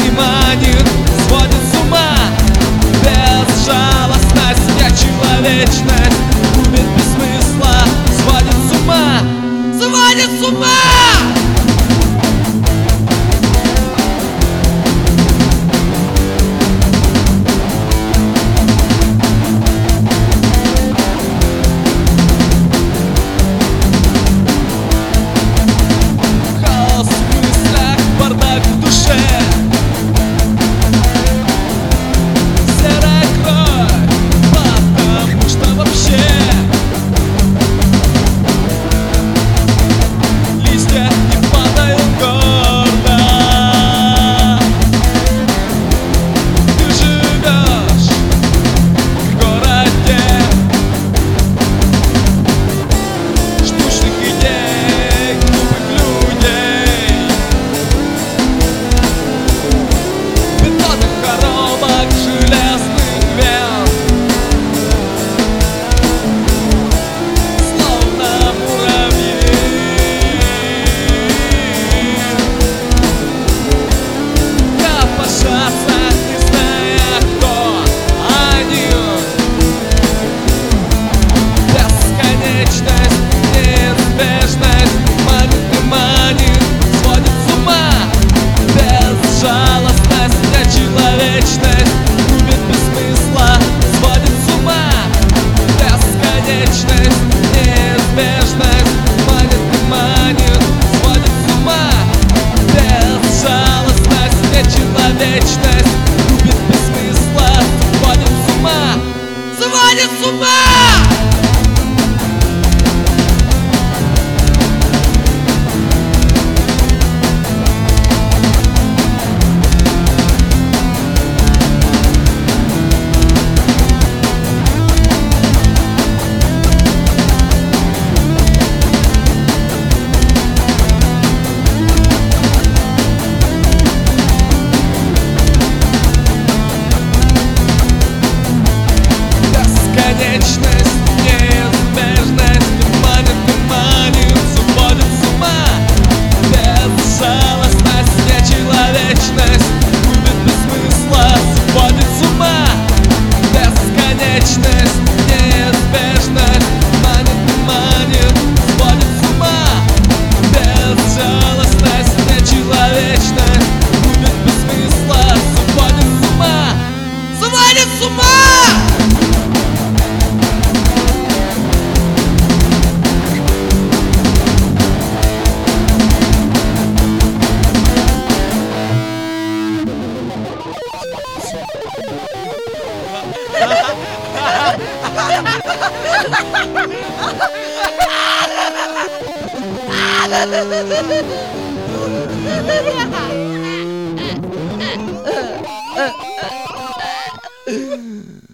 и манит, сводит с ума. Безжалостность, нечеловечность губит без смысла, сводит с ума, сводит с ума. С ума! Бесконечность, неизбежность манит и манит, сводит с ума. Безжалостность, нечеловечность губит без смысла, сводит с ума. Бесконечность, неизбежность манит и манит, сводит с ума. Безжалостность, нечеловечность губит без смысла, сводит с ума, сводит с ума. Ha